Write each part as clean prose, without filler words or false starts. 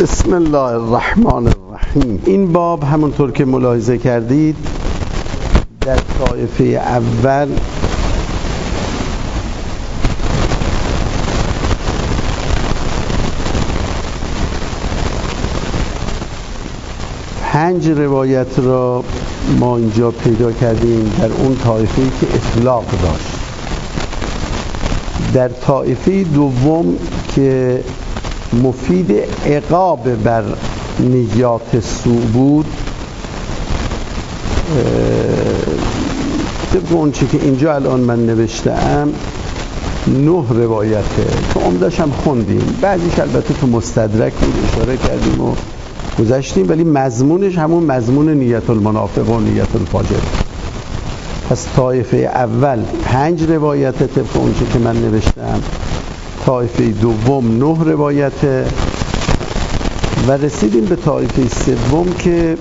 بسم الله الرحمن الرحیم. این باب همونطور که ملاحظه کردید در طایفه اول پنج روایت را ما اینجا پیدا کردیم در اون طایفه‌ای که اطلاق داشت. در طایفه دوم که مفید عقاب بر نیات سوء بود، طبق اون چی که اینجا الان من نوشتم 9 روایته که عمدش هم خوندیم، بعضیش البته تو مستدرک بود اشاره کردیم و گذشتیم، ولی مضمونش همون مضمون نیت المنافق و نیت الفاجر. پس طایفه اول 5 روایته طبق اون چی که من نوشتم، طایفه دوم 9 روایته و رسیدیم به طایفه سوم که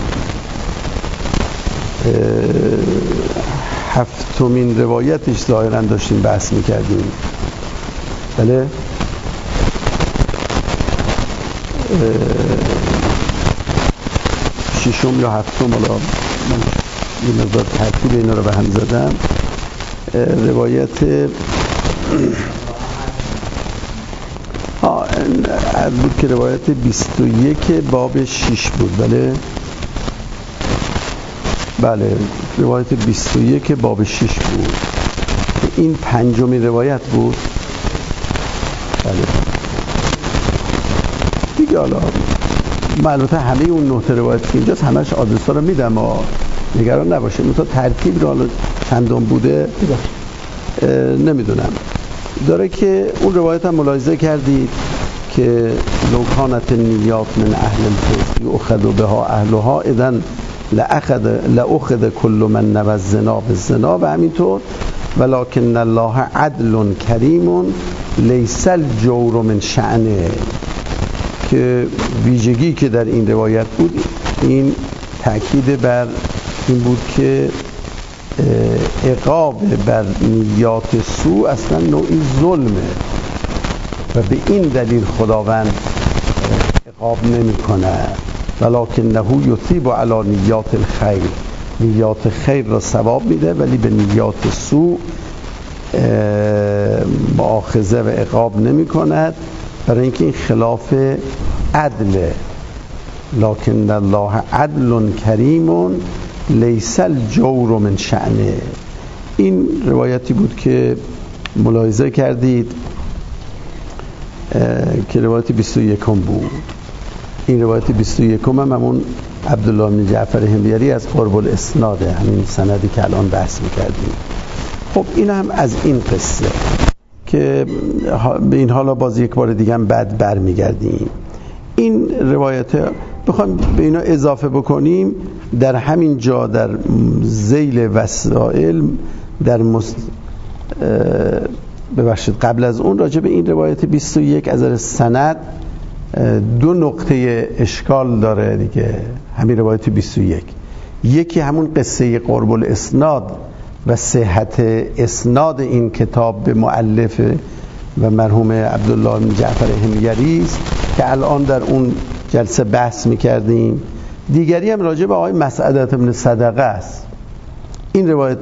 هفتمین روایتش ظاهرا داشتیم بحث میکردیم. بله، ششم یا هفتم، حالا من یه مقدار ترتیب اینا رو به هم زدم. روایت بود که روایت 21 باب 6 بود. بله روایت 21 باب 6 بود. این پنجمین روایت بود. بله دیگه، حالا البته همه اون 9 روایت که اینجاست همش آدرس‌ها رو میدم، نگران نباشه. مثلا ترتیب رو حالا چندم بوده نمیدونم. داره که اون روایت هم ملاحظه کردید که لو کانت النیات من اهل الفسق یؤخذ بها اهلها اذن لأخذ كل من نوى الزنا بالزنا، و همینطور ولكن الله عدل کریم لیس الجور من شأنه، که ویژگی که در این روایت بود این تأکید بر این بود که عقاب بر نیات سوء اصلا نوعی ظلمه و به این دلیل خداوند عقاب نمی کنه. ولکنه یثیب علی نیات الخیر، نیات خیر را ثواب میده ولی به نیات سوء مؤاخذه و عقاب نمی کند، برای اینکه این خلاف عدله. لکن الله عدل کریم لیس الجور من شأنه. این روایتی بود که ملاحظه کردید که روایت 21 بود. این روایت 21 هم همون عبدالله بن جعفر حمیری از قرب الاسناده، همین سندی که الان بحث میکردیم. خب این هم از این قصه که به این حالا باز یک بار دیگه هم بعد برمیگردیم. این روایت بخوایم به اینا اضافه بکنیم، در همین جا در ذیل وسائل ببخشید قبل از اون راجع به این روایت 21 از نظر سند 2 نقطه اشکال داره دیگه. همین روایت 21 یکی همون قصه قرب الاسناد و صحت اسناد این کتاب به مؤلف و مرحوم عبدالله بن جعفر حمیری است که الان در اون جلسه بحث میکردیم. دیگری هم راجع به آقای مسعدة بن صدقه است. این روایت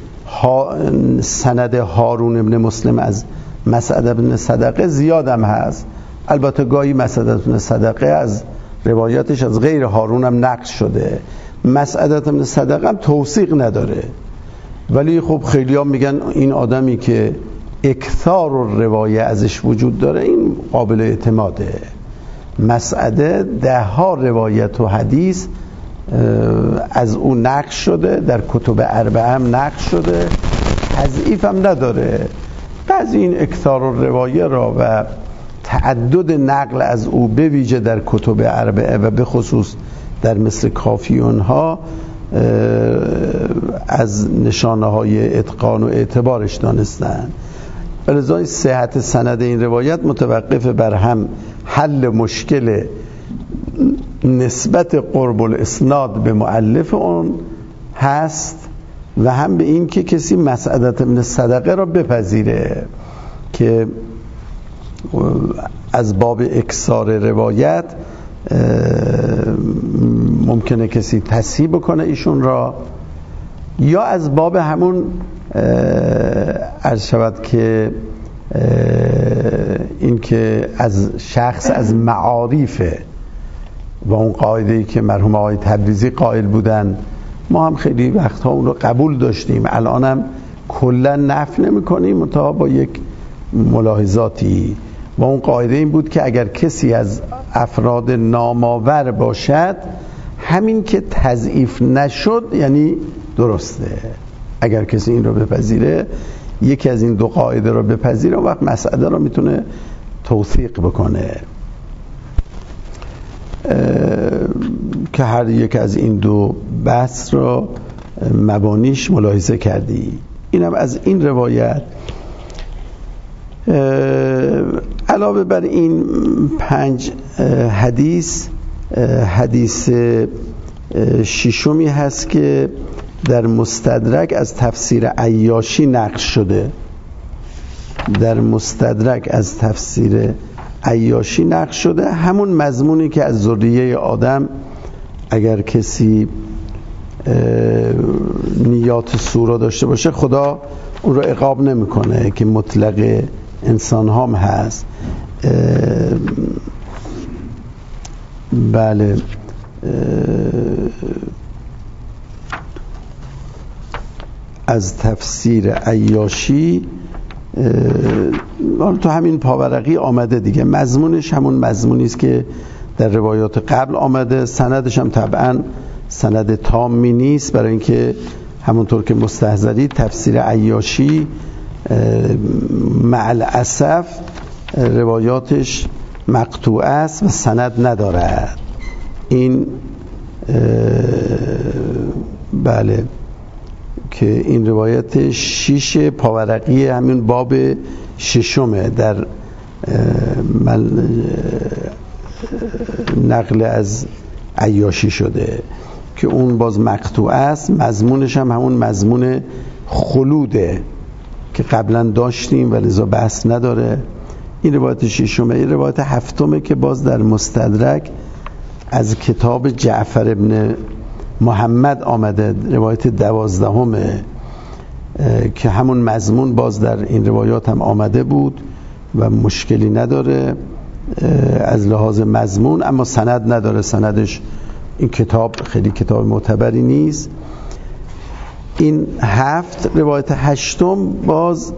سند هارون بن مسلم از مسعدة بن صدقه زیاد هم هست. البته گاهی مسعدة بن صدقه از روایاتش از غیر هارون هم نقل شده. مسعدة بن صدقه هم توثیق نداره، ولی خب خیلی ها میگن این آدمی که اکثار روایه ازش وجود داره این قابل اعتماده. مسعده 10 روایت و حدیث از اون نقل شده، در کتب اربعه هم نقل شده، تضعیف هم نداره. بعضی این اکثار روایه را و تعدد نقل از او به ویژه در کتب اربعه و به خصوص در مثل کافیون ها از نشانه های اتقان و اعتبارش دانستن. لذا صحت سند این روایت متوقف بر هم حل مشکل نسبت قرب الاسناد به مؤلف اون هست و هم به این که کسی مسعدة بن صدقه را بپذیره که از باب اکثار روایت ممکنه کسی تصحیح بکنه ایشون را، یا از باب همون عرض شود که این که از شخص از معارفه و اون قاعده‌ای که مرحوم آقای تبریزی قائل بودن، ما هم خیلی وقتها اون رو قبول داشتیم، الانم کلا نفی نمی‌کنیم، منتها با یک ملاحظاتی. و اون قاعده این بود که اگر کسی از افراد نامآور باشد، همین که تضعیف نشد یعنی درسته. اگر کسی این رو بپذیره، یکی از این دو قاعده رو بپذیره، اون وقت مسئله رو میتونه توثیق بکنه که هر یک از این دو بحث رو مبانیش ملاحظه کردی. اینم از این روایت. علاوه بر این 5 حدیث، حدیث ششمی هست که در مستدرک از تفسیر عیاشی نقل شده. در مستدرک از تفسیر عیاشی نقل شده، همون مضمونی که از ذریه آدم اگر کسی نیات سو داشته باشه، خدا اون رو عقاب نمیکنه، که مطلق انسان هم هست. بله، از تفسیر عیاشی تو همین پاورقی آمده دیگه. مضمونش همون مضمونی است که در روایات قبل آمده. سندش هم طبعا سند تامی نیست، برای اینکه همونطور که مستحضری تفسیر عیاشی مع الاسف روایاتش مقطوعه است و سند ندارد. این بله، که این روایت 6 پاورقی همین باب 6 در نقل از عیاشی شده که اون باز مقطوعه است. مضمونش هم همون مضمون خلوده که قبلا داشتیم و لذا بحث نداره. این روایت 6. این روایت 7 که باز در مستدرک از کتاب جعفر ابن محمد آمده، روایت 12 که همون مضمون باز در این روایات هم آمده بود و مشکلی نداره از لحاظ مضمون، اما سند نداره. سندش این کتاب خیلی کتاب معتبری نیست. این 7. روایت 8 باز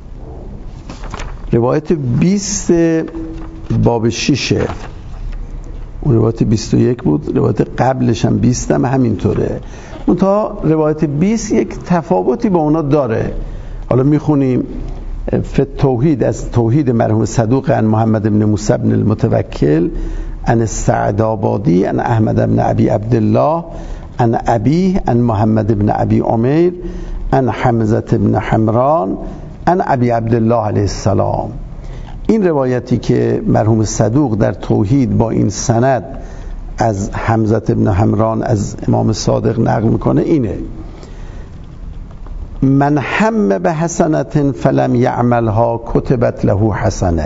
روایت 20 باب 6. اون روایت 21 بود، روایت قبلش هم 20 هم همینطوره. منتها روایت 20 یک تفاوتی با اونا داره. حالا میخونیم فی توحید، از توحید مرحوم صدوق عن محمد بن موسی بن المتوکل عن السعدآبادی عن احمد بن ابی عبدالله عن ابیه عن محمد بن ابی عمیر عن حمزه بن حمران عن ابی عبدالله علیه السلام. این روایتی که مرحوم صدوق در توحید با این سند از حمزه بن حمران از امام صادق نقل میکنه اینه: من هم به حسنة فلم یعملها کتبت له حسنه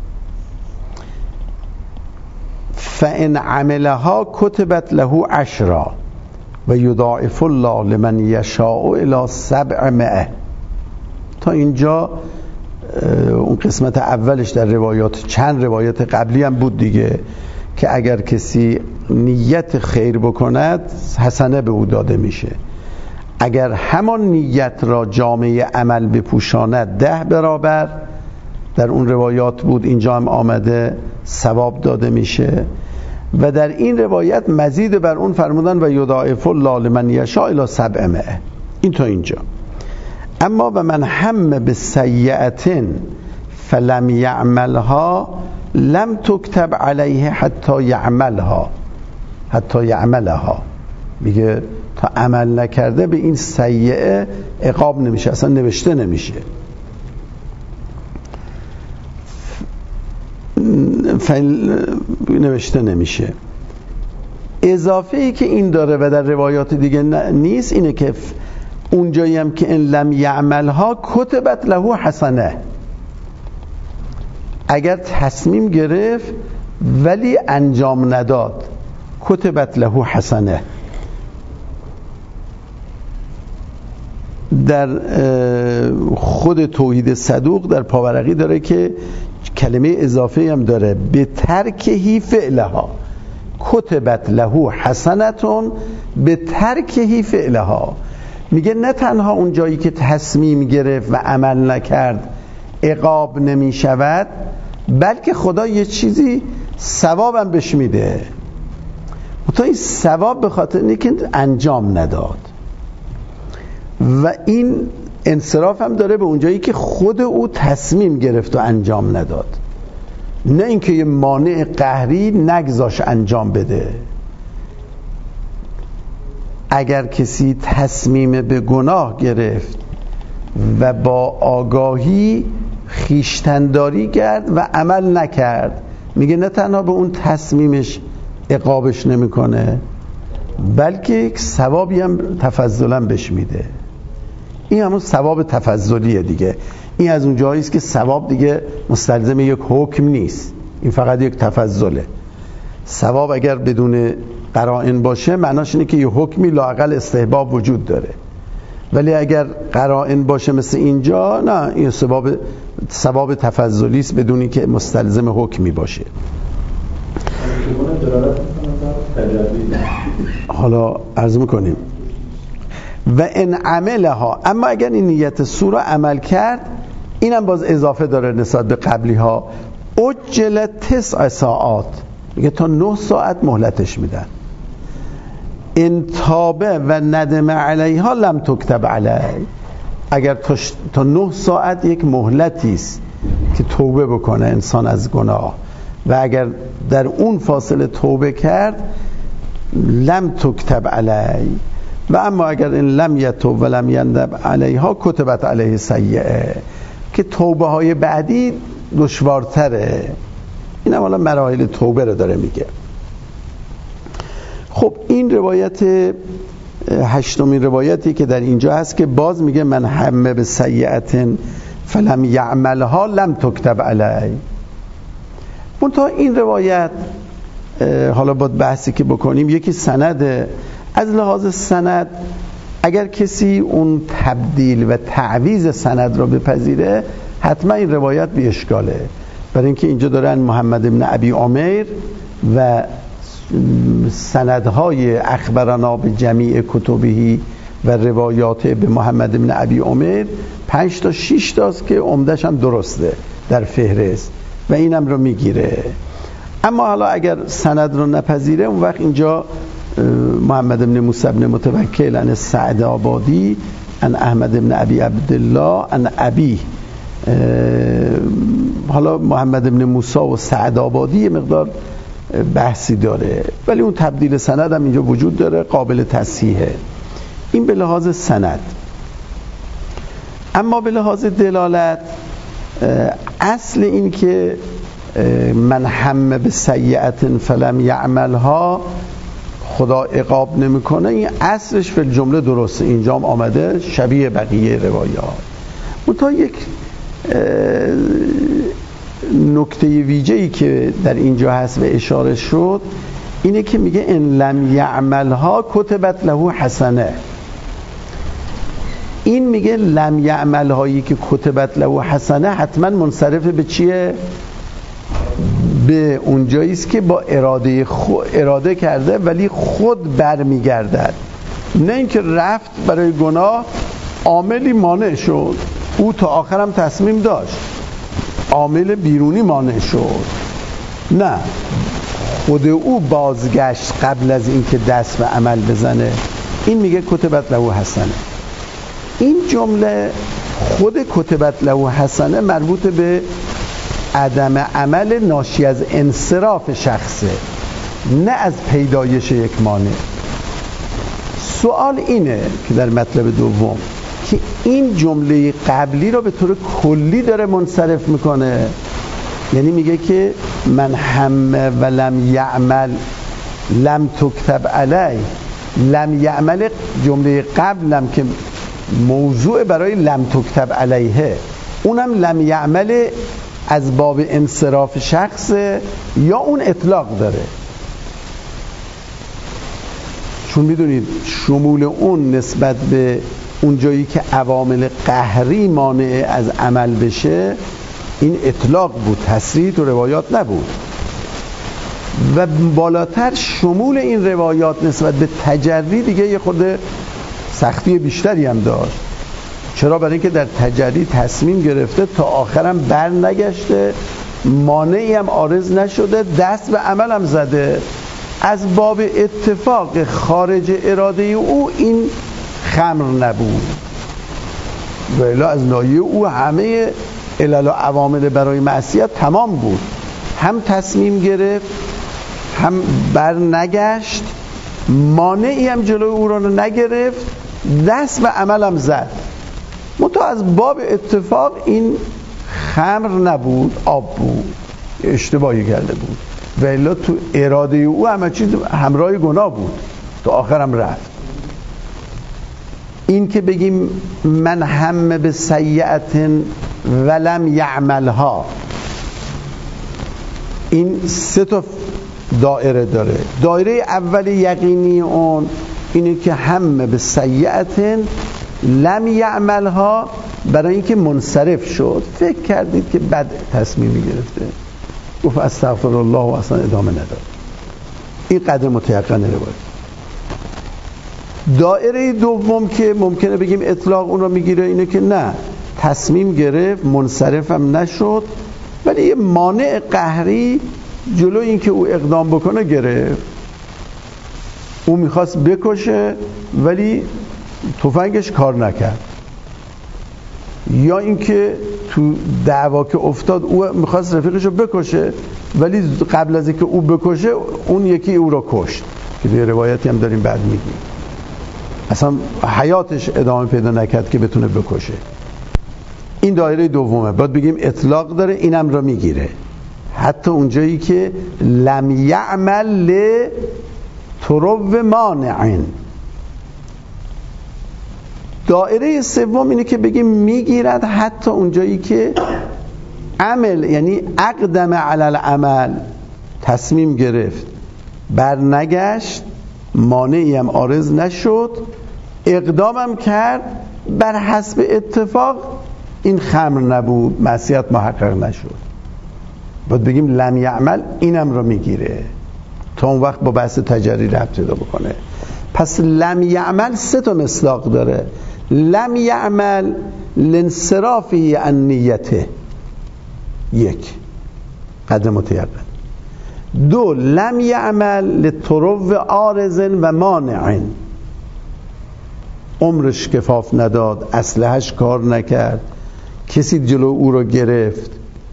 فان عملها کتبت له 10 و یضاعف الله لمن یشاء الی 700. تا اینجا اون قسمت اولش در روایات، چند روایت قبلی هم بود دیگه، که اگر کسی نیت خیر بکند حسنه به او داده میشه. اگر همان نیت را جامعه عمل بپوشاند 10 برابر، در اون روایات بود، اینجا هم آمده، ثواب داده میشه. و در این روایت مزید بر اون فرمودن و یضاعف الله لمن یشاء الی 700. این تا اینجا. اما و من هم بسیئة فلم یعملها لم تکتب علیه حتی یعملها. میگه تا عمل نکرده به این سیئه عقاب نمیشه، اصلا نوشته نمیشه. نوشته نمیشه. اضافه ای که این داره و در روایات دیگه نیست اینه که اونجایی هم که ان لم یعملها کتبت له حسنه، اگر تصمیم گرفت ولی انجام نداد، کتبت له حسنه. در خود توحید صدوق در پاورقی داره که کلمه اضافه هم داره، به ترکهی فعلها، کتبت له حسنتون به ترکهی فعلها. میگه نه تنها اون جایی که تصمیم گرفت و عمل نکرد عقاب نمی شود، بلکه خدا یه چیزی ثوابم بهش میده. تا این ثواب به خاطر اینه که انجام نداد. و این انصراف هم داره به اونجایی که خود او تصمیم گرفت و انجام نداد، نه اینکه یه مانع قهری نگذاش انجام بده. اگر کسی تصمیم به گناه گرفت و با آگاهی خویشتن‌داری کرد و عمل نکرد، میگه نه تنها به اون تصمیمش عقابش نمیکنه، بلکه یک ثوابی هم تفضلا بهش میده. این همون ثواب تفضلیه دیگه. این از اون جایی است که ثواب دیگه مستلزم یک حکم نیست، این فقط یک تفضله. ثواب اگر بدون قرائن باشه معناش اینه که یه حکمی لااقل استحباب وجود داره، ولی اگر قرائن باشه مثل اینجا، نه، این ثواب تفضلی است بدون اینکه مستلزم حکمی باشه. حالا عرض میکنیم و ان عملها، اما اگر این نیت سو را عمل کرد، اینم باز اضافه داره نسبت به قبلی ها، اجل 9 ساعات، میگه تا 9 ساعت مهلتش میدن. ان تابه و ندم علیها لم تکتب علی، اگر تا 9 ساعت یک مهلتی است که توبه بکنه انسان از گناه، و اگر در اون فاصله توبه کرد لم تکتب علی. و اما اگر این لم یتوب و لم یندب علیها کتبت علیه سیئه، که توبه های بعدی دشوارتره. این هم حالا مراحل توبه رو داره میگه. خب این روایت 8مین روایتی که در اینجا هست که باز میگه من همه به سیئت فلم یعملها لم تکتب علی. منتها این روایت حالا با بحثی که بکنیم، یکی سند، از لحاظ سند اگر کسی اون تبدیل و تعویض سند را بپذیره، حتما این روایت بی اشکاله، برای اینکه اینجا دارن محمد بن ابی عمیر و سندهای اخبرنا به جمیع کتبهی و روایات به محمد بن ابی عمیر 5 تا 6 تاست که عمدش هم درسته در فهرست و اینم رو میگیره. اما حالا اگر سند رو نپذیره، اون وقت اینجا محمد بن موسی بن متوکل عن سعد آبادی عن احمد بن ابی عبدالله عن ابی، حالا محمد بن موسی و سعد آبادی یه مقدار بحثی داره، ولی اون تبدیل سند هم اینجا وجود داره، قابل تصحیحه. این به لحاظ سند. اما به لحاظ دلالت، اصل این که من همه به سیئت فلم یعملها خدا عقاب نمیکنه، این اصلش فی الجمله درسته، اینجا هم آمده شبیه بقیه روایات. منتها یک نکته ویژه‌ای که در اینجا هست و اشاره شد اینه که میگه ان لم یعملها کتبت له حسنه. این میگه لم یعمل هایی که کتبت له حسنه حتما منصرف به چیه؟ به اونجایی است که با اراده کرده ولی خود برمیگردد، نه اینکه رفت برای گناه عاملی مانع شد، او تا آخرم تصمیم داشت، عامل بیرونی مانع شد، نه، خود او بازگشت قبل از اینکه دست به عمل بزنه. این میگه کتبت له حسنه. این جمله خود کتبت له حسنه مربوط به عدم عمل ناشی از انصراف شخصه، نه از پیدایش یک مانع. سوال اینه که در مطلب دوم که این جمله قبلی رو به طور کلی داره منصرف میکنه، یعنی میگه که من همه و لم یعمل لم تکتب علی. لم یعمل جمله قبلم که موضوع برای لم تکتب علیه، اونم لم یعمل از باب انصراف شخص یا اون اطلاق داره. چون میدونید شمول اون نسبت به اون جایی که عوامل قهری مانع از عمل بشه این اطلاق بود، تصریح تو روایات نبود. و بالاتر شمول این روایات نسبت به تجری دیگه یه خورده سختی بیشتری هم داشت. چرا؟ برای اینکه در تجری تصمیم گرفته تا آخرم بر نگشته، مانعی هم عارض نشده، دست به عمل هم زده. از باب اتفاق خارج اراده او این خمر نبود، ولی از ناحیه او همه علل و عوامل برای معصیت تمام بود. هم تصمیم گرفت، هم بر نگشت، مانعی هم جلوی او را نگرفت، دست به عمل هم زد. منتها از باب اتفاق این خمر نبود، آب بود، اشتباهی کرده بود، ولی تو اراده او همه چیز همراه گناه بود، تا آخرم رفت. این که بگیم من هم به سیئت ولم یعملها، این سه تا دایره داره. دایره اول یقینی اون اینه که هم به سیئت لم یعملها، برای اینکه منصرف شد، فکر کردید که بد تصمیمی گرفته، گفت استغفر الله و اصلا ادامه نداد. این قدر متیقن روایت. دایره دوم که ممکنه بگیم اطلاق اون رو میگیره اینه که نه، تصمیم گرفت، منصرف هم نشد، ولی یه مانع قهری جلو این که او اقدام بکنه گرفت. او میخواست بکشه ولی تفنگش کار نکرد، یا اینکه تو دعوا که افتاد او میخواست رفیقشو بکشه ولی قبل از اینکه او بکشه اون یکی او را کشت، که به روایتی هم داریم بعد میگیم اصلا حیاتش ادامه پیدا نکرد که بتونه بکشه. این دایره دومه، باید بگیم اطلاق داره، اینم را میگیره حتی اونجایی که لم یعمل لترو مانعین. دایره سوم اینه که بگیم میگیرد حتی اونجایی که عمل، یعنی اقدم علی العمل، تصمیم گرفت، بر نگشت، مانعی هم عارض نشد، اقدامم کرد، بر حسب اتفاق این خمر نبود، معصیت محقق نشد. باید بگیم لم یعمل، اینم رو میگیره تا اون وقت با بحث تجری ربط پیدا بکنه. پس لم یعمل سه تا مصداق داره. لم یعمل لانصرافه عن نیته، یک قدر متیقن. دو، لم یعمل لترو عارض و مانع، عمرش کفاف نداد، اسلحه‌اش کار نکرد، کسی جلو او رو گرفت.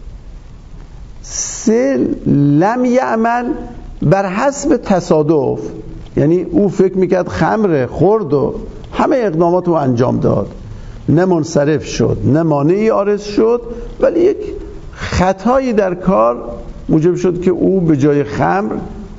سه، لم یعمل بر حسب تصادف، یعنی او فکر میکرد خمره، خورد و همه اقدامات رو انجام داد، نه منصرف شد نه مانعی عارض شد، ولی یک خطایی در کار موجب شد که او به جای خمر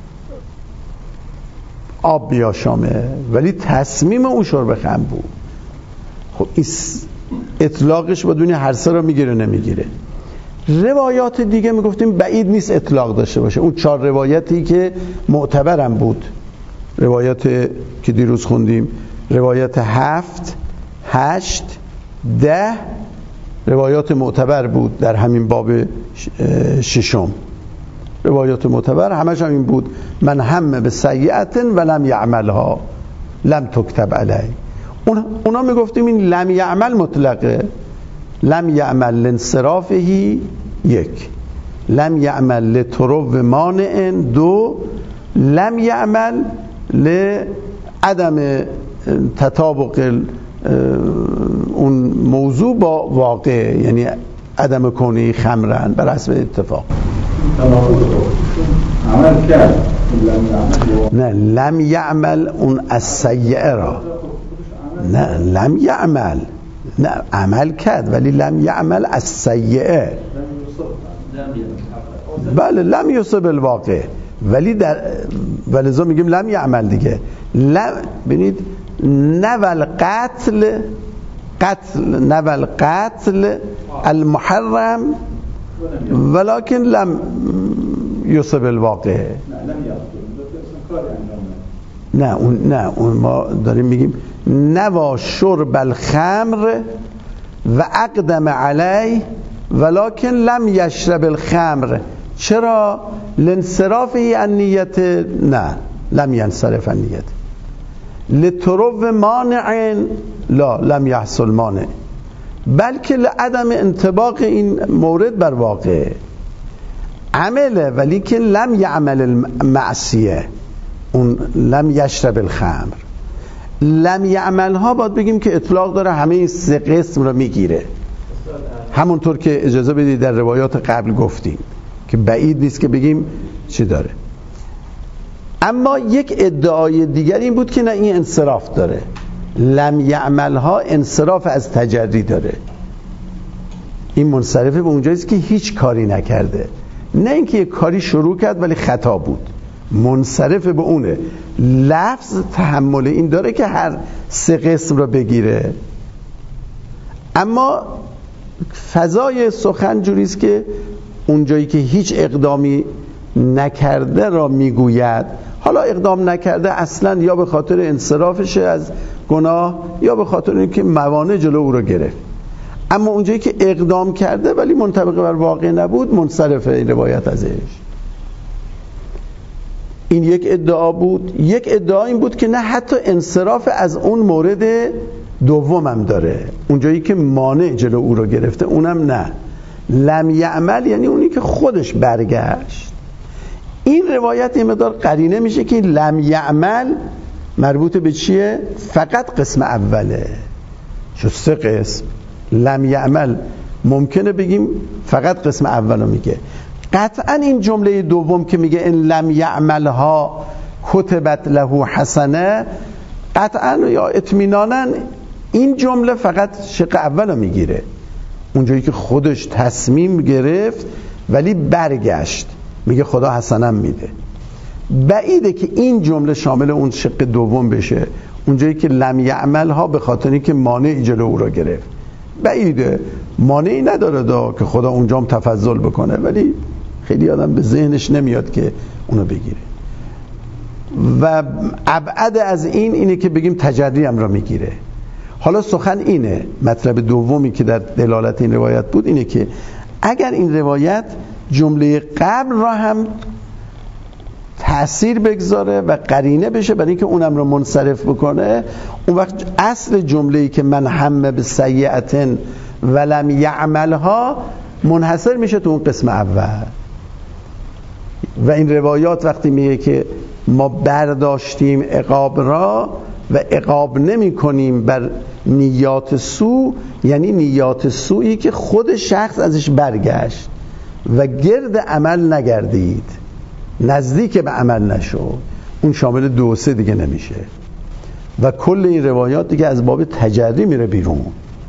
آب بیاشامه، ولی تصمیم او شرب خمر بود. خب این اطلاقش با دنیا هر سه رو میگیره نمیگیره. روایات دیگه میگفتیم بعید نیست اطلاق داشته باشه. اون 4 روایتی که معتبرم بود، روایات که دیروز خوندیم، روایات 7 8 10 روایات معتبر بود در همین باب ششم. روایات معتبر همش هم این بود، من هم به سیئت ولم یعملها لم تکتب علی. اونا میگفتیم این لم یعمل مطلقه، لم یعمل لانصرافه، یک، لم یعمل لترو مانع، دو، لم یعمل لعدم تطابق اون موضوع با واقع، یعنی عدم کونه خمرن بر حسب اتفاق. عمل کرد، نه لم یعمل اون السیئه را، نه لم یعمل، نه عمل کرد ولی لم یعمل السیئه، بله لم یصب الواقع، ولی در ولذا میگیم لم یعمل دیگه. ببینید نول قتل المحرم ولکن لم یصب الواقع. نه اون ما داریم میگیم نوا شرب الخمر و اقدم علی ولکن لم یشرب الخمر. چرا؟ لانصرافه عن نیت. نه لم ینصرف عن نیت. لترو مانع لا لم یحصل مانع، بلکه لعدم انطباق این مورد بر واقع. عمله ولی که لم یعمل المعصیه، اون لم یشرب الخمر. لم یعمل ها باید بگیم که اطلاق داره، همه این سه قسم رو میگیره، همونطور که اجازه بدید در روایات قبل گفتیم که بعید نیست که بگیم چی داره. اما یک ادعای دیگر این بود که نه، این انصراف داره. لم یعمل ها انصراف از تجری داره، این منصرفه به اونجاییست که هیچ کاری نکرده، نه اینکه یک کاری شروع کرد ولی خطا بود، منصرف به اونه. لفظ تحمل این داره که هر سه قسم رو بگیره، اما فضای سخن جوریست که اونجایی که هیچ اقدامی نکرده را میگوید. حالا اقدام نکرده اصلا یا به خاطر انصرافشه از گناه یا به خاطر اینکه موانع جلو او رو گرفت. اما اونجایی که اقدام کرده ولی منطبق بر واقع نبود، منصرفه این روایت ازش. این یک ادعا بود. یک ادعا این بود که نه، حتی انصراف از اون مورد دوم هم داره، اونجایی که مانع جلو او رو گرفته اونم نه. لم یعمل یعنی اونی که خودش برگشت. این روایت یه مقدار قرینه میشه که لم یعمل مربوط به چیه؟ فقط قسم اوله. شو سه قسم. لم یعمل ممکنه بگیم فقط قسم اولو میگه. قطعا این جمله دوم که میگه ان لم یعملها کتبت له حسنه، قطعا یا اطمینانا این جمله فقط شق اولو میگیره، اونجایی که خودش تصمیم گرفت ولی برگشت میگه خدا حسنم میده. بعیده که این جمله شامل اون شق دوم بشه، اونجایی که لم یعملها به خاطر اینکه مانع جلو او را گرفت. بعیده، مانعی نداره که خدا اونجا هم تفضل بکنه، ولی خیلی آدم به ذهنش نمیاد که اونو بگیره. و ابعد از این اینه که بگیم تجری هم را میگیره. حالا سخن اینه، مطلب دومی که در دلالت این روایت بود اینه که اگر این روایت جمله قبل را هم تأثیر بگذاره و قرینه بشه برای اینکه اونم رو منصرف بکنه، اون وقت اصل جمله‌ای که من همه به سیئتن ولم یعملها منحصر میشه تو اون قسم اول. و این روایات وقتی میگه که ما برداشتیم عقاب را و عقاب نمی کنیم بر نیات سو، یعنی نیات سویی که خود شخص ازش برگشت و گرد عمل نگردید، نزدیک به عمل نشد، اون شامل 2 و 3 دیگه نمیشه. و کل این روایات دیگه از باب تجری میره بیرون.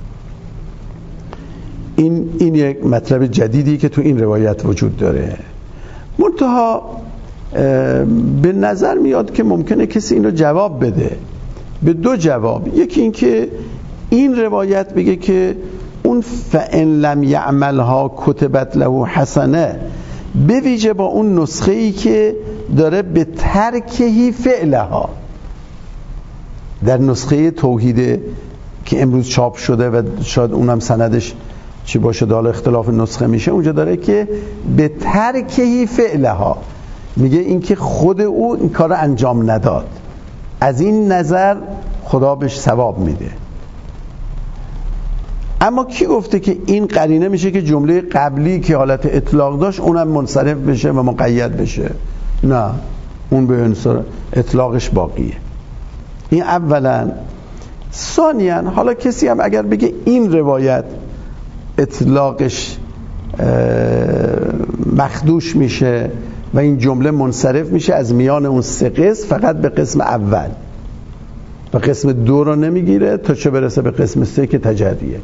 این یک مطلب جدیدی که تو این روایت وجود داره. منتها به نظر میاد که ممکنه کسی این رو جواب بده به 2 جواب. یکی این که این روایت بگه که اون فَإِن لَمْ يَعْمَلْهَا كُتِبَتْ لَهُ حسنه به ویژه با اون نسخه‌ای که داره به ترکهی فعلها، در نسخه توحید که امروز چاپ شده و شاید اونم سندش چی باشه دال اختلاف نسخه میشه، اونجا داره که به ترکهی فعلها، میگه این که خود او این کار انجام نداد، از این نظر خدا بهش ثواب میده. اما کی گفته که این قرینه میشه که جمله قبلی که حالت اطلاق داشت اونم منصرف بشه و مقید بشه؟ نه، اون به اطلاقش باقیه. این اولا. ثانیاً حالا کسی هم اگر بگه این روایت اطلاقش مخدوش میشه و این جمله منصرف میشه از میان اون 3 قسم فقط به قسم اول و قسم 2 رو نمیگیره تا چه برسه به قسم 3 که تجریه،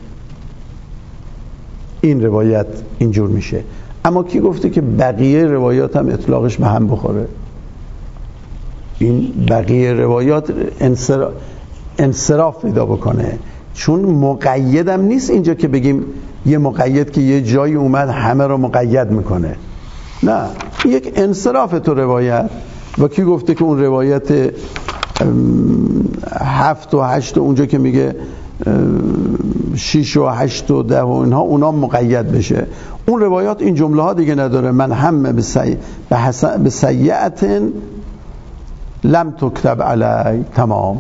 این روایت اینجور میشه. اما کی گفته که بقیه روایات هم اطلاقش به هم بخوره؟ این بقیه روایات انصراف پیدا بکنه، چون مقیدم نیست اینجا که بگیم یه مقید که یه جایی اومد همه رو مقید میکنه. نه، یک انصراف تو روایت. و کی گفته که اون روایت 7 و 8 اونجا که میگه 6 و 8 و 10 و اینها اونا مقید بشه؟ اون روایات این جمله ها دیگه نداره. من هم به سیئت لم تکتب علی، تمام.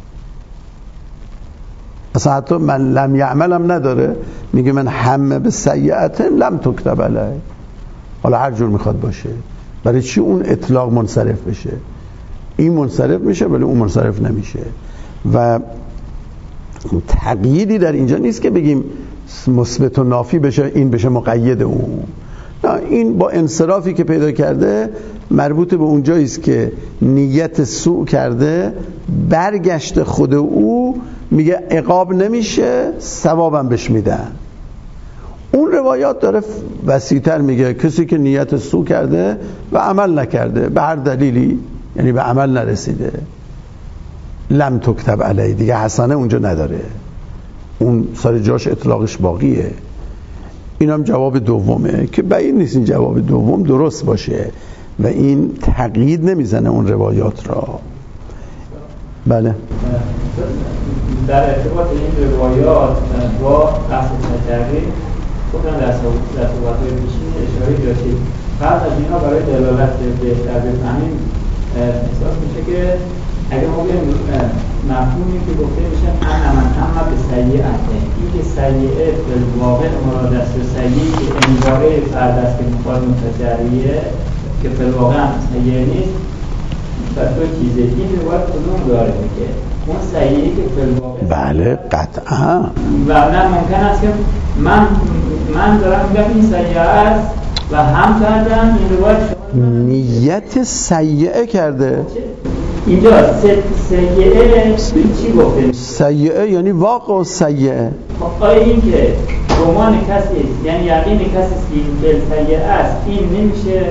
اصلا حتی من لم یعملم نداره، میگه من هم به سیئت لم تکتب علی. حالا هر جور میخواد باشه، برای چی اون اطلاق منصرف بشه؟ این منصرف میشه ولی اون منصرف نمیشه. و تقییدی در اینجا نیست که بگیم مثبت و نافی بشه این بشه مقید اون. نه، این با انصرافی که پیدا کرده مربوط به اون جایی است که نیت سوء کرده، برگشت خود او میگه عقاب نمیشه، ثوابم بهش میدن. اون روایات داره وسیع‌تر میگه کسی که نیت سوء کرده و عمل نکرده به هر دلیلی، یعنی به عمل نرسیده، لم تکتب علی، دیگه حسنه اونجا نداره، اون سر جاش اطلاقش باقیه. اینم جواب دومه که بعید نیست این جواب دوم درست باشه و این تقیید نمیزنه اون روایات را. بله. در ارتباط این روایات با بحث تجربی خودم در صحبت‌های پیشین اشاره داشتید. فرض از اینا برای دلالت بهتر بفهمیم احساس میشه که اگه ما بگیم مفهومی که گفته میشه من هم به سیئه اته، این که سیئه به واقع مراد است و سیئه که انگاره فرد است که مخاط متجریه که به واقع هم سیئه نیست و دو چیزه. این روایت کدوم داره میگه اون سیئه که به واقع بله قطعا. و نه ممکن است که من دارم میگم این سیئه است و هم کردم این روایت نیت سیئه کرده. اینجا سیئه چی گفته؟ سیئه یعنی واقع و سیئه. آیا این که گمان کسی یعنی یقین کسی که این سیئه است این نمیشه؟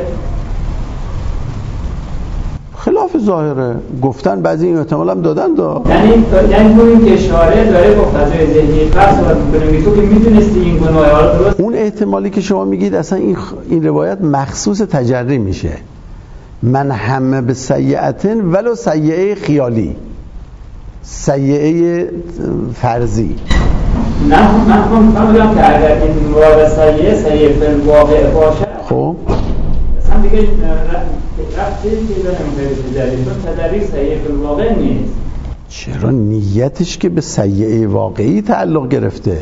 خلاف ظاهره گفتن، بعضی این احتمال هم دادن یعنی تو این اشاره داره با فضای ذهنی فرض کنیم تو که میدونستی این گناه درست. اون احتمالی که شما میگید اصلا این روایت مخصوص تجری میشه. من همه به سیئتن ولو سیئه خیالی، سیئه فرضی. نه من میگم که اگر این مراد سیئه فی الواقع باشه خب اصلا دیگه رفتی که داره چون تدریج سیئه فی الواقع نیست. چرا؟ نیتش که به سیئه واقعی تعلق گرفته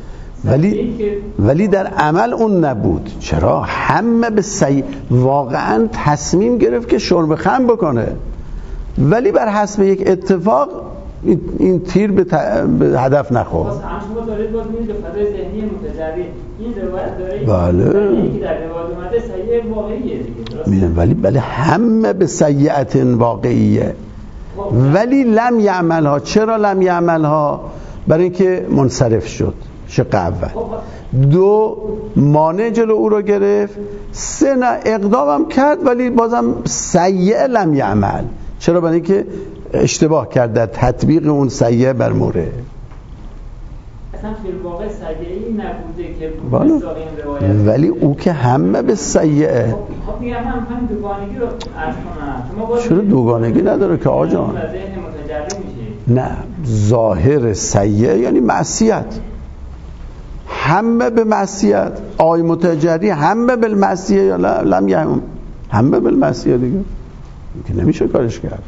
ولی در عمل اون نبود. چرا؟ همه به واقعا تصمیم گرفت که شرب خمر بکنه ولی بر حسب یک اتفاق این تیر به هدف نخورد. واسه هم شما دارید باز می‌بینید به فضای ذهنی متجری این روایت داره بله اینی که در روایت اومده سیئه واقعیه دیگه. ولی همه به سیئت واقعیه ولی لم یعملها. چرا لم یعملها؟ برای اینکه منصرف شد. شق اول. 2 مانع جلو او رو گرفت. 3 نه اقدامم کرد ولی بازم سیئه لم یعمل. چرا؟ برای اینکه اشتباه کرد در تطبیق اون سیئه بر مورد. اصلا فی الواقع سیئه‌ای نبوده که بله. مثلا این روایت ولی او که همه به سیئه. خب میگم هم دوگانگی رو عرض کنم. چرا دوگانگی نداره که آقا جان؟ نه، ظاهر سیئه یعنی معصیت. همه به معصیت. آی متجری همه بالمعصیه یا لم یهم همه بالمعصیه دیگه که نمیشه کارش کرد.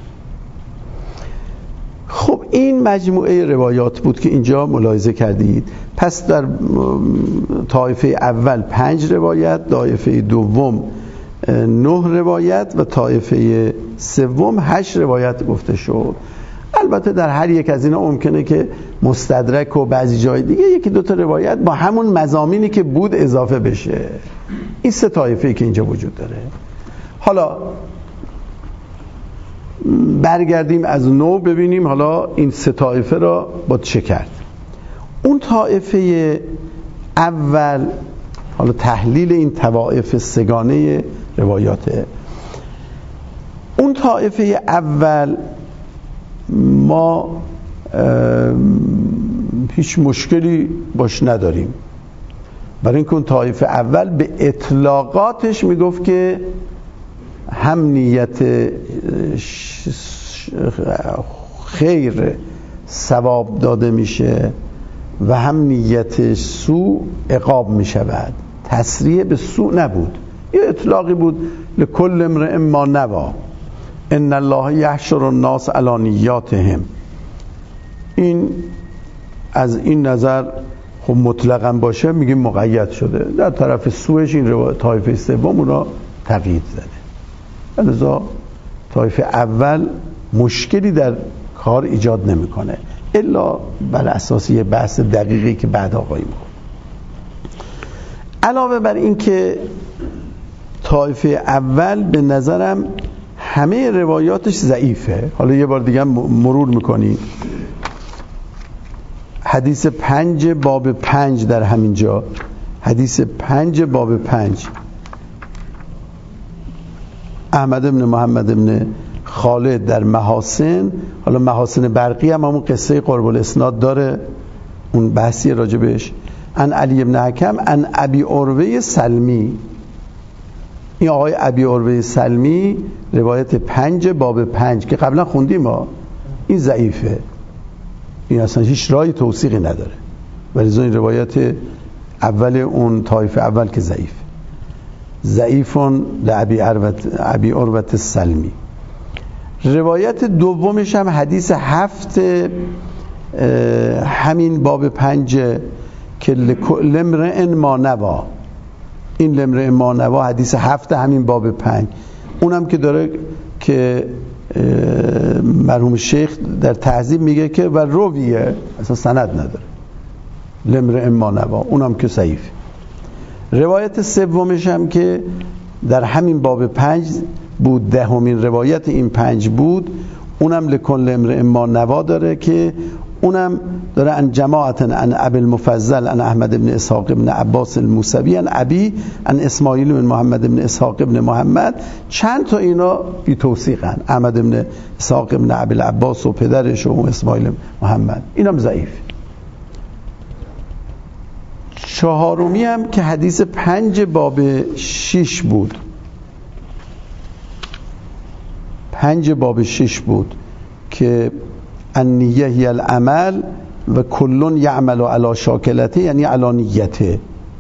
خب این مجموعه روایات بود که اینجا ملاحظه کردید. پس در طایفه اول 5 روایت، طایفه دوم 9 روایت و طایفه سوم 8 روایت گفته شد. البته در هر یک از اینا ممکنه که مستدرک و بعضی جای دیگه 1-2 تا روایت با همون مضامینی که بود اضافه بشه. این 3 طایفه‌ای که اینجا وجود داره. حالا برگردیم از نو ببینیم حالا این 3 طایفه را با چه کرد. اون طایفه اول، حالا تحلیل این طوائف سگانه روایاته. اون طایفه اول ما هیچ مشکلی باش نداریم. برای اینکه اون طایفه اول به اطلاقاتش میگفت که هم نیت خیر ثواب داده میشه و هم نیت سوء عقاب میشود. تسریع به سوء نبود، یه اطلاقی بود لکل امرئ ما نوا ان الله یحشر الناس علی نیاتهم. این از این نظر خب مطلقاً باشه میگیم مقید شده. در طرف سوءش این روایت طایفه سوم اونا تقیید زده، لذا طایفه اول مشکلی در کار ایجاد نمیکنه الا بر اساس یه بحث دقیقی که بعد آقاییم کنه. علاوه بر این که طایفه اول به نظرم همه روایاتش ضعیفه. حالا یه بار دیگه مرور میکنی حدیث 5 باب 5 در همین جا، حدیث 5 باب 5 احمد بن محمد بن خالد در محاسن، حالا محاسن برقی هم همون قصه قرب الاسناد داره، اون بحثی راجبش، ان علی بن حکم ان ابی عروه سلمی. این آقای ابی عروه سلمی روایت 5 باب 5 که قبلا خوندیم ما، این ضعیفه، این اصلا هیچ راهی توثیقی نداره، ولی این روایت اول اون طایفه اول که ضعیفون لابی عروه سلمی. روایت دومش هم حدیث 7 همین باب 5 که لکل امرئ ما نوا، این لامرئ ما نوا حدیث 7 همین باب 5، اونم که داره که مرحوم شیخ در تهذیب میگه که و رویه اصلا سند نداره، لامرئ ما نوا، اونم که ضعیف. روایت سومش هم که در همین باب 5 بود، دهمین روایت این 5 بود، اونم لکل امرئ ما نوا داره که اونم داره ان جماعت ان ابی المفضل ان احمد بن اسحاق بن عباس الموسوی ان ابی ان اسماعیل بن محمد بن اسحاق بن محمد. چند تا اینا بی توثیقن، احمد بن اسحاق بن ابی العباس و پدرش و اسماعیل محمد، اینم ضعیف. چهارمی هم که حدیث 5 باب 6 بود، 5 باب 6 بود که النیه هی العمل و کلون یعمل علی شاکلته، یعنی علی نیته.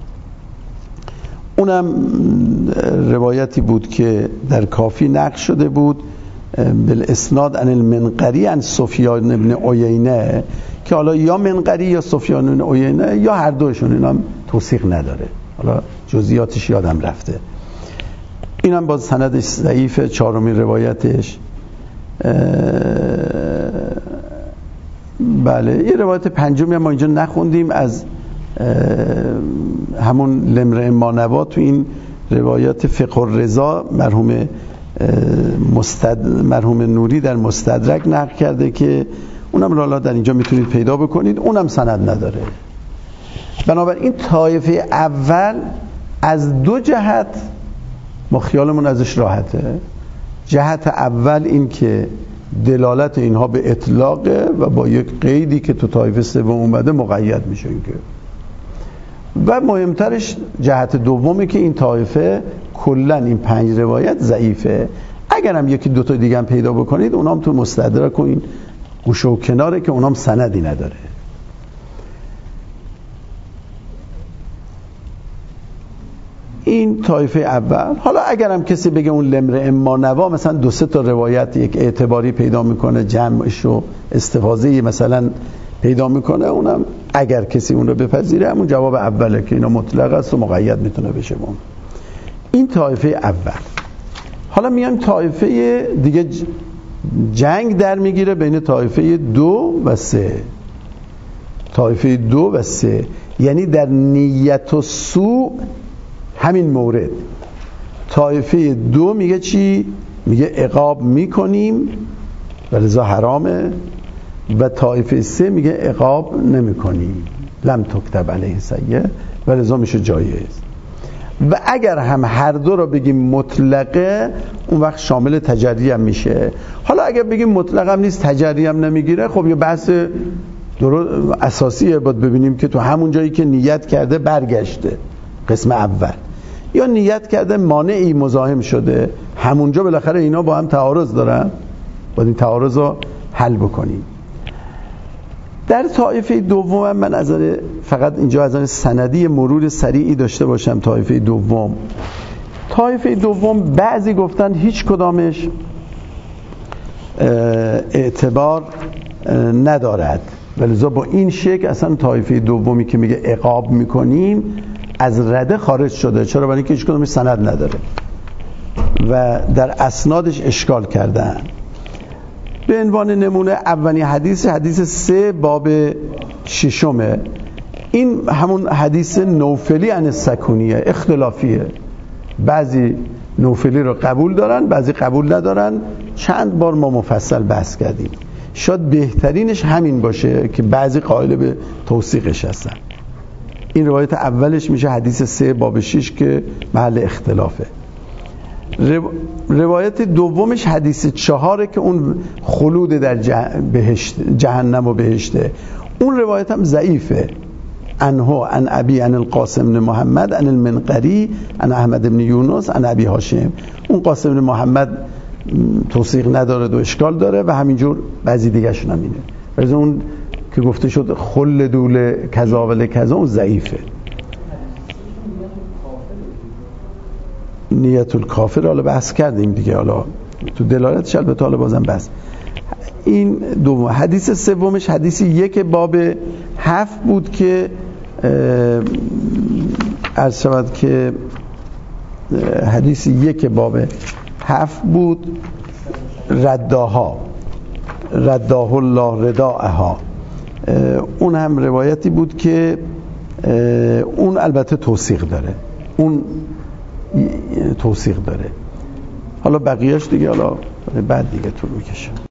اونم روایتی بود که در کافی نقل شده بود بالاسناد عن المنقری عن سفیان بن عیینه، که حالا یا منقری یا سفیان بن عیینه یا هر دوشون، اینم توثیق نداره، حالا جزئیاتش یادم رفته. اینم باز سندش ضعیفه، چهارمین روایتش. بله، یه روایت پنجمی ما اینجا نخوندیم از همون لامرئ ما نوا، تو این روایات فقه الرضا مرحوم نوری در مستدرک نقل کرده که اونم لالا در اینجا میتونید پیدا بکنید، اونم سند نداره. بنابراین طایفه اول از دو جهت ما خیالمون ازش راحته. جهت اول این که دلالت اینها به اطلاقه و با یک قیدی که تو طایفه سوم اومده مقید میشه این که، و مهمترش جهت دومی که این طایفه کلن این 5 روایت ضعیفه. اگرم یکی دوتا دیگه هم پیدا بکنید اونام تو مستدرک و این گوشه و کناره که اونام سندی نداره. این طایفه اول. حالا اگرم کسی بگه اون لامرئ ما نوا مثلا 2-3 تا روایت یک اعتباری پیدا میکنه، جمعش و استفاضه‌ای مثلا پیدا میکنه، اونم اگر کسی اون رو بپذیره همون جواب اوله که اینا مطلق است و مقید میتونه بشه. این طایفه اول. حالا میایم طایفه دیگه، جنگ در میگیره بین طایفه 2 و 3. طایفه 2 و 3 یعنی در نیت و سوء همین مورد. طایفه 2 میگه چی؟ میگه عقاب میکنیم و لذا حرامه، و طایفه 3 میگه عقاب نمیکنیم، لم تکتب علیه سیئه و لذا میشه جایز. و اگر هم هر دو رو بگیم مطلقه اون وقت شامل تجری هم میشه. حالا اگر بگیم مطلق هم نیست تجری هم نمیگیره، خب یه بحث اساسیه باید ببینیم که تو همون جایی که نیت کرده برگشته، قسم اول، یا نیت کرده مانعی مزاحم شده، همونجا بالاخره اینا با هم تعارض دارن، باید این تعارض رو حل بکنیم. در طایفه دوم من از فقط اینجا از سندی مرور سریعی داشته باشم. طایفه دوم بعضی گفتن هیچ کدامش اعتبار ندارد، ولذا با این شکل اصلا طایفه دومی که میگه عقاب میکنیم از رده خارج شده. چرا؟ برای اینکه هیچ کدامش سند نداره و در اسنادش اشکال کردن. به عنوان نمونه اولین حدیث 3 باب 6، این همون حدیث نوفلی عن السکونیه، اختلافیه، بعضی نوفلی رو قبول دارن بعضی قبول ندارن. چند بار ما مفصل بحث کردیم، شاید بهترینش همین باشه که بعضی قائل به توثیقش هستن. این روایت اولش میشه حدیث 3 باب 6 که محل اختلافه. روایت دومش حدیث 4 که اون خلود در جهنم و بهشته. اون روایت هم ضعیفه. عنه عن ابی عن القاسم بن محمد عن المنقری عن احمد بن یونس عن ابی هاشم. اون قاسم بن محمد توثیق نداره و اشکال داره و همینجور بعضی دیگه شون هم اینه. ولی اون که گفته شد خل دول کذا و کذا اون ضعیفه. نیت الکافر حالا بحث کردیم دیگه، حالا تو دلالتش البته حالا بازم بحث. این دوم. حدیث سومش حدیث 1 باب 7 بود که عرض شود که حدیث 1 باب 7 بود، رداها رداه الله رداءها. اون هم روایتی بود که اون البته توثیق داره، حالا بقیهش دیگه حالا بعد دیگه طول میکشه.